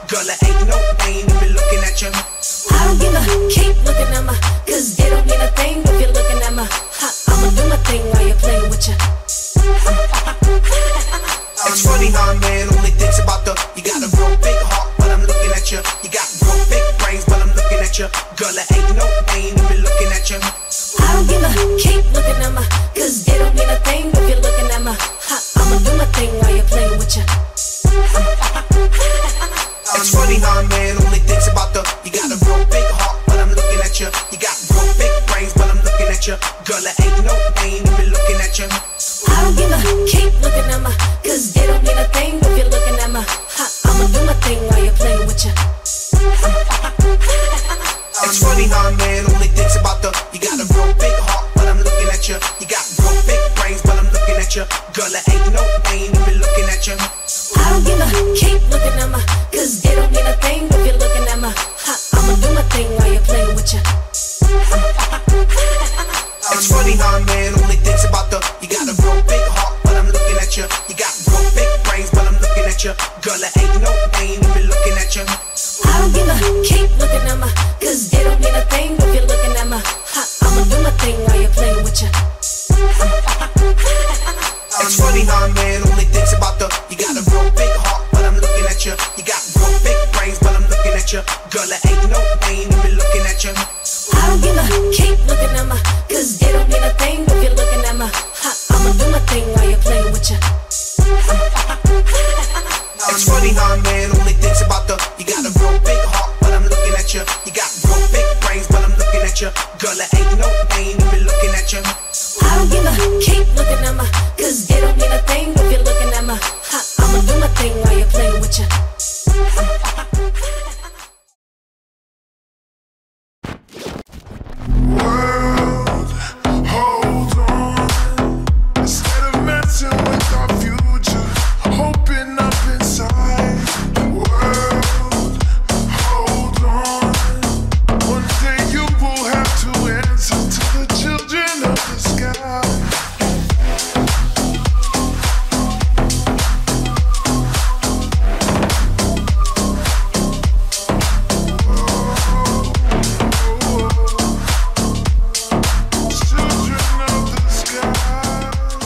Girl, I ain't no pain in me looking at you. I don't give a keep looking at me, cause it don't mean a thing if you're looking at me. I'ma do my thing while you're playing with you. It's funny how a man only thinks about you got a real big heart, but I'm looking at you. You got real big brains, but I'm looking at you. Girl, I ain't no pain in me looking at you. I don't give a keep looking at me, cause it don't mean a thing if you're looking at me. I'ma do my thing while you're playing with you. It's funny how a man only thinks about you got a real big heart, but I'm looking at you. You got real big brains, but I'm looking at you. Girl, I ain't no pain in me looking at you. I don't give a keep looking at me, cause it don't mean a thing if you're looking at me. I'ma do my thing while you're playing with you. It's funny how a man only thinks about you got a real big heart, but I'm looking at you. You got real big brains, but I'm looking at you. Girl, I ain't no pain in me looking at you. I don't give a keep looking at me, cause it don't mean a thing if you're looking at me. I'ma do my thing while you're playing with you. It's funny how a man only thinks about you got a real big heart, but I'm looking at you. You got real big brains, but I'm looking at you. Girl, I ain't no pain in me looking at you. I don't give a keep looking at me, cause it don't mean a thing if you're looking at me. I'ma do my thing while you're playing with you. It's funny how a man only thinks about you got a real big heart, but I'm looking at you. You got real big brains, but I'm looking at you. Girl, I ain't no pain in me looking at you. I don't give a keep looking at me, cause it don't mean a thing if you're looking at me. I'ma do my thing while you're playing with you. It's funny how a man only thinks about you got a real big heart, but I'm looking at you. You got real big brains, but I'm looking at you. Girl, I ain't no pain in me looking at you.